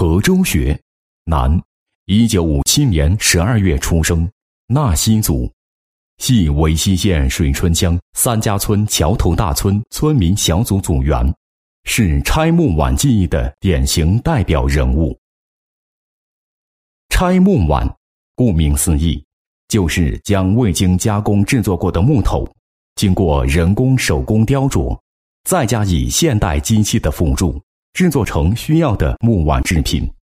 何周学，男，1957年12月出生，纳西族，系维西县水春乡三家村桥头大村村民小组组员，是拆木碗技艺的典型代表人物。拆木碗，顾名思义，就是将未经加工制作过的木头，经过人工手工雕琢，再加以现代机器的辅助，制作成需要的木碗制品。